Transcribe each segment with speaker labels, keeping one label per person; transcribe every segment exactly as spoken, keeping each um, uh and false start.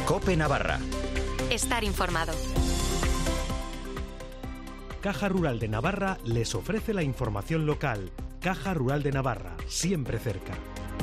Speaker 1: COPE Navarra.
Speaker 2: Estar informado.
Speaker 3: Caja Rural de Navarra les ofrece la información local. Caja Rural de Navarra, siempre cerca.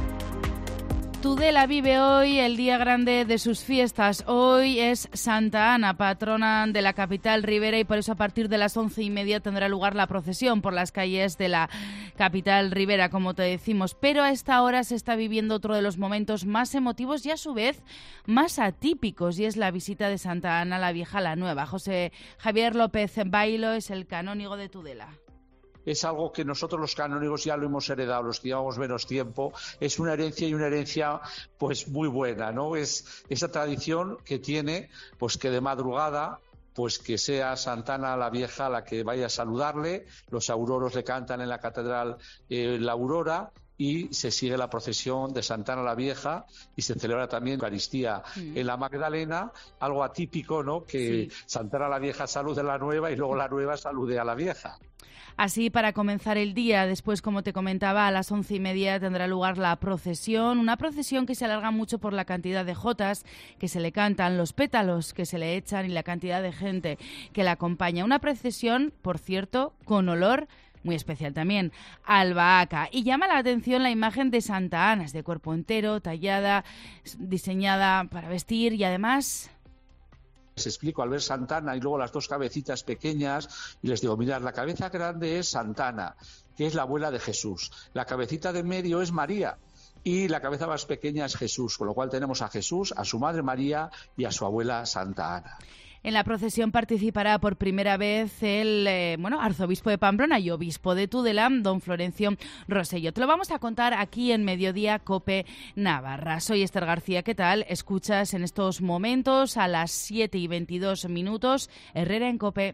Speaker 4: Tudela vive hoy el día grande de sus fiestas. Hoy es Santa Ana, patrona de la capital ribera, y por eso a partir de las once y media tendrá lugar la procesión por las calles de la capital ribera, como te decimos. Pero a esta hora se está viviendo otro de los momentos más emotivos y a su vez más atípicos, y es la visita de Santa Ana la Vieja a la Nueva. José Javier López Bailo es el canónigo de Tudela.
Speaker 5: Es algo que nosotros los canónigos ya lo hemos heredado, los que llevamos menos tiempo. Es una herencia y una herencia pues muy buena, ¿no? Es esa tradición que tiene, pues que de madrugada, pues que sea Santa Ana la Vieja la que vaya a saludarle, los auroros le cantan en la catedral eh, la aurora, y se sigue la procesión de Santa Ana la Vieja y se celebra también Eucaristía mm. en la Magdalena, algo atípico, ¿no? Que sí. Santa Ana la Vieja salude a la Nueva y luego la Nueva salude a la Vieja.
Speaker 4: Así, para comenzar el día, después, como te comentaba, a las once y media tendrá lugar la procesión, una procesión que se alarga mucho por la cantidad de jotas que se le cantan, los pétalos que se le echan y la cantidad de gente que la acompaña. Una procesión, por cierto, con olor muy especial también, albahaca. Y llama la atención la imagen de Santa Ana, es de cuerpo entero, tallada, diseñada para vestir y además...
Speaker 5: Les explico, al ver Santa Ana y luego las dos cabecitas pequeñas, y les digo, mirad, la cabeza grande es Santa Ana, que es la abuela de Jesús. La cabecita de medio es María y la cabeza más pequeña es Jesús, con lo cual tenemos a Jesús, a su madre María y a su abuela Santa Ana.
Speaker 4: En la procesión participará por primera vez el eh, bueno, arzobispo de Pamplona y obispo de Tudela, don Florencio Rosselló. Te lo vamos a contar aquí en Mediodía COPE Navarra. Soy Esther García, ¿qué tal? Escuchas en estos momentos a las siete y veintidós minutos Herrera en COPE.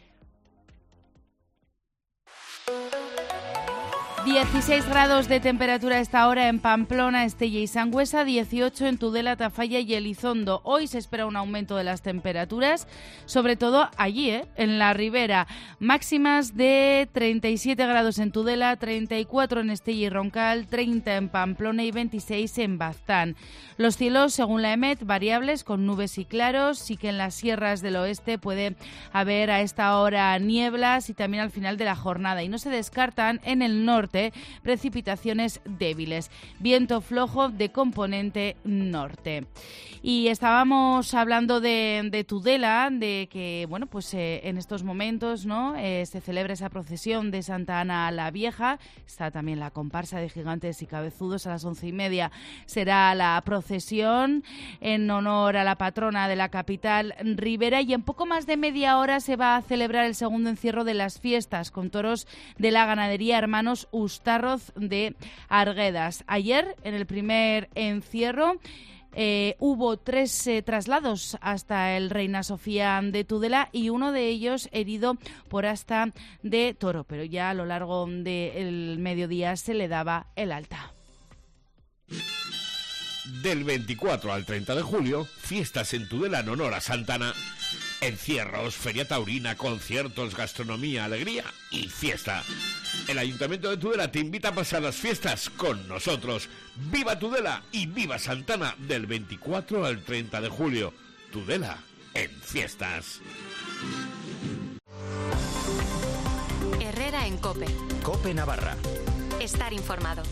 Speaker 4: dieciséis grados de temperatura a esta hora en Pamplona, Estella y Sangüesa, dieciocho en Tudela, Tafalla y Elizondo. Hoy se espera un aumento de las temperaturas, sobre todo allí, ¿eh? en la ribera. Máximas de treinta y siete grados en Tudela, treinta y cuatro en Estella y Roncal, treinta en Pamplona y veintiséis en Baztán. Los cielos, según la EMET, variables con nubes y claros. Sí que en las sierras del oeste puede haber a esta hora nieblas y también al final de la jornada. Y no se descartan en el norte precipitaciones débiles, viento flojo de componente norte. Y estábamos hablando de, de Tudela, de que bueno, pues eh, en estos momentos, ¿no? Eh, se celebra esa procesión de Santa Ana la Vieja. Está también la comparsa de gigantes y cabezudos a las once y media. Será la procesión en honor a la patrona de la capital ribera, y en poco más de media hora se va a celebrar el segundo encierro de las fiestas con toros de la ganadería Hermanos Ustarroz de Arguedas. Ayer, en el primer encierro, eh, hubo tres eh, traslados hasta el Reina Sofía de Tudela y uno de ellos herido por asta de toro, pero ya a lo largo del mediodía se le daba el alta.
Speaker 6: Del veinticuatro al treinta de julio, fiestas en Tudela en honor a Santa Ana. Encierros, feria taurina, conciertos, gastronomía, alegría y fiesta. El Ayuntamiento de Tudela te invita a pasar las fiestas con nosotros. ¡Viva Tudela y viva Santa Ana! Del veinticuatro al treinta de julio. Tudela en fiestas.
Speaker 2: Herrera en COPE.
Speaker 1: COPE Navarra.
Speaker 2: Estar informado.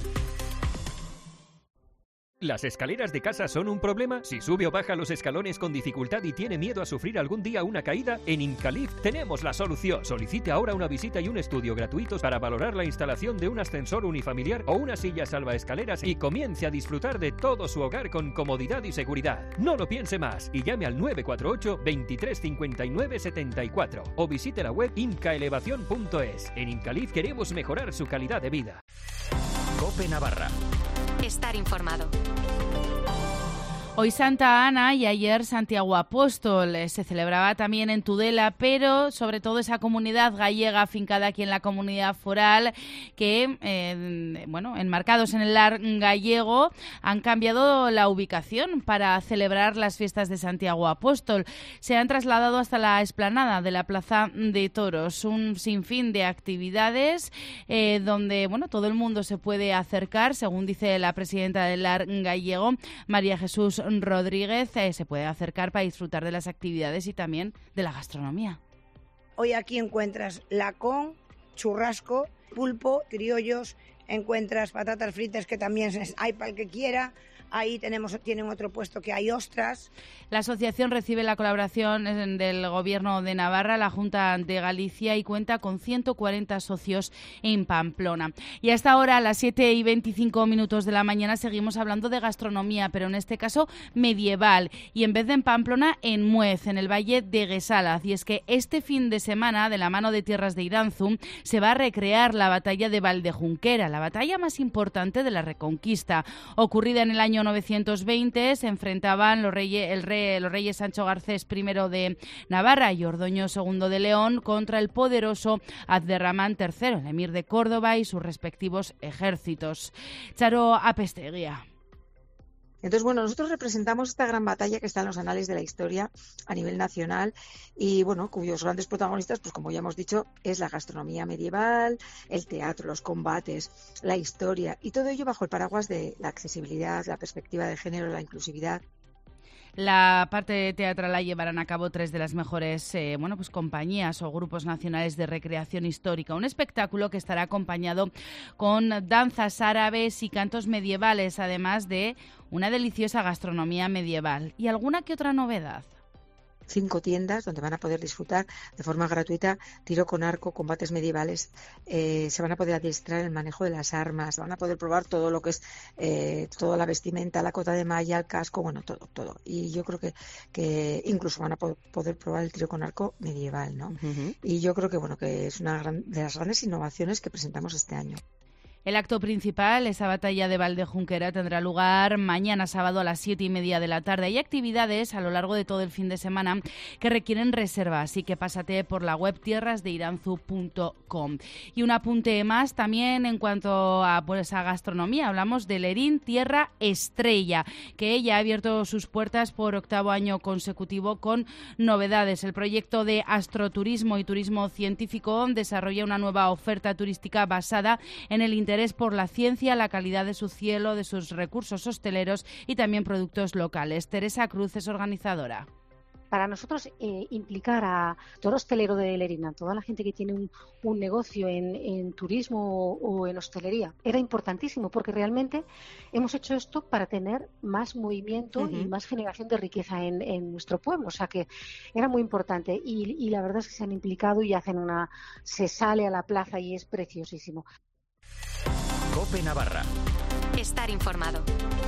Speaker 7: ¿Las escaleras de casa son un problema? Si sube o baja los escalones con dificultad y tiene miedo a sufrir algún día una caída, en Incalift tenemos la solución. Solicite ahora una visita y un estudio gratuitos para valorar la instalación de un ascensor unifamiliar o una silla salvaescaleras y comience a disfrutar de todo su hogar con comodidad y seguridad. No lo piense más y llame al nueve cuatro ocho, veintitrés cincuenta y nueve setenta y cuatro o visite la web incaelevación punto es. En Incalift queremos mejorar su calidad de vida.
Speaker 1: COPE Navarra.
Speaker 2: Estar informado.
Speaker 4: Hoy Santa Ana y ayer Santiago Apóstol. Se celebraba también en Tudela, pero sobre todo esa comunidad gallega afincada aquí en la comunidad foral que, eh, bueno, enmarcados en el lar gallego, han cambiado la ubicación para celebrar las fiestas de Santiago Apóstol. Se han trasladado hasta la explanada de la Plaza de Toros, un sinfín de actividades eh, donde, bueno, todo el mundo se puede acercar, según dice la presidenta del lar gallego, María Jesús Jesús Rodríguez eh, se puede acercar para disfrutar de las actividades y también de la gastronomía.
Speaker 8: Hoy aquí encuentras lacón, churrasco, pulpo, criollos, encuentras patatas fritas que también hay para el que quiera. Ahí tenemos, tienen otro puesto que hay ostras.
Speaker 4: La asociación recibe la colaboración del Gobierno de Navarra, la Junta de Galicia y cuenta con ciento cuarenta socios en Pamplona. Y hasta ahora, a las siete y veinticinco minutos de la mañana, seguimos hablando de gastronomía, pero en este caso medieval. Y en vez de en Pamplona, en Muez, en el Valle de Guesalaz. Y es que este fin de semana, de la mano de Tierras de Iranzu, se va a recrear la batalla de Valdejunquera, la batalla más importante de la Reconquista. Ocurrida en el año novecientos veinte, se enfrentaban los reyes, el rey, los reyes Sancho Garcés primero de Navarra y Ordoño segundo de León contra el poderoso Abderramán tercero, el emir de Córdoba y sus respectivos ejércitos. Charo Apesteguía.
Speaker 9: Entonces, bueno, nosotros representamos esta gran batalla que está en los anales de la historia a nivel nacional y, bueno, cuyos grandes protagonistas, pues como ya hemos dicho, es la gastronomía medieval, el teatro, los combates, la historia y todo ello bajo el paraguas de la accesibilidad, la perspectiva de género, la inclusividad.
Speaker 4: La parte teatral la llevarán a cabo tres de las mejores eh, bueno, pues compañías o grupos nacionales de recreación histórica. Un espectáculo que estará acompañado con danzas árabes y cantos medievales, además de una deliciosa gastronomía medieval. ¿Y alguna que otra novedad?
Speaker 9: Cinco tiendas donde van a poder disfrutar de forma gratuita tiro con arco, combates medievales, eh, se van a poder adiestrar el manejo de las armas, van a poder probar todo lo que es eh, toda la vestimenta, la cota de malla, el casco, bueno, todo, todo. Y yo creo que, que incluso van a po- poder probar el tiro con arco medieval, ¿no? Uh-huh. Y yo creo que bueno que es una gran, de las grandes innovaciones que presentamos este año.
Speaker 4: El acto principal, esa batalla de Valdejunquera, tendrá lugar mañana sábado a las siete y media de la tarde. Hay actividades a lo largo de todo el fin de semana que requieren reserva, así que pásate por la web tierras de iranzu punto com. Y un apunte más también en cuanto a, pues, a gastronomía. Hablamos de Lerín Tierra Estrella, que ya ha abierto sus puertas por octavo año consecutivo con novedades. El proyecto de astroturismo y turismo científico desarrolla una nueva oferta turística basada en el interés por la ciencia, la calidad de su cielo, de sus recursos hosteleros y también productos locales. Teresa Cruz es organizadora.
Speaker 10: Para nosotros eh, implicar a todo hostelero de Lerín, a toda la gente que tiene un, un negocio en, en turismo o, o en hostelería, era importantísimo porque realmente hemos hecho esto para tener más movimiento uh-huh. y más generación de riqueza en, en nuestro pueblo, o sea que era muy importante y, y la verdad es que se han implicado y hacen una, se sale a la plaza y es preciosísimo.
Speaker 1: COPE Navarra.
Speaker 2: Estar informado.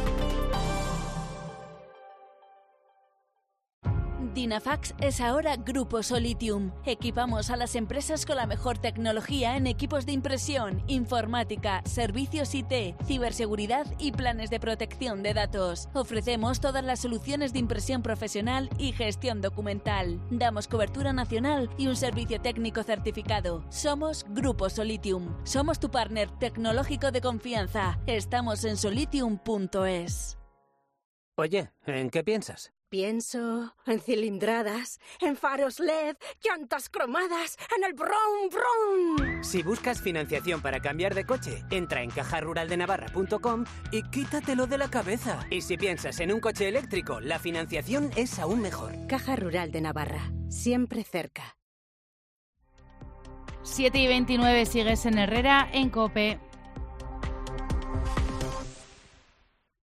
Speaker 11: Dynafax es ahora Grupo Solitium. Equipamos a las empresas con la mejor tecnología en equipos de impresión, informática, servicios I T, ciberseguridad y planes de protección de datos. Ofrecemos todas las soluciones de impresión profesional y gestión documental. Damos cobertura nacional y un servicio técnico certificado. Somos Grupo Solitium. Somos tu partner tecnológico de confianza. Estamos en solitium punto es.
Speaker 12: Oye, ¿en qué piensas?
Speaker 13: Pienso en cilindradas, en faros L E D, llantas cromadas, en el brum brum.
Speaker 12: Si buscas financiación para cambiar de coche, entra en caja rural de navarra punto com y quítatelo de la cabeza. Y si piensas en un coche eléctrico, la financiación es aún mejor.
Speaker 13: Caja Rural de Navarra, siempre cerca.
Speaker 4: siete y veintinueve, sigues en Herrera, en COPE.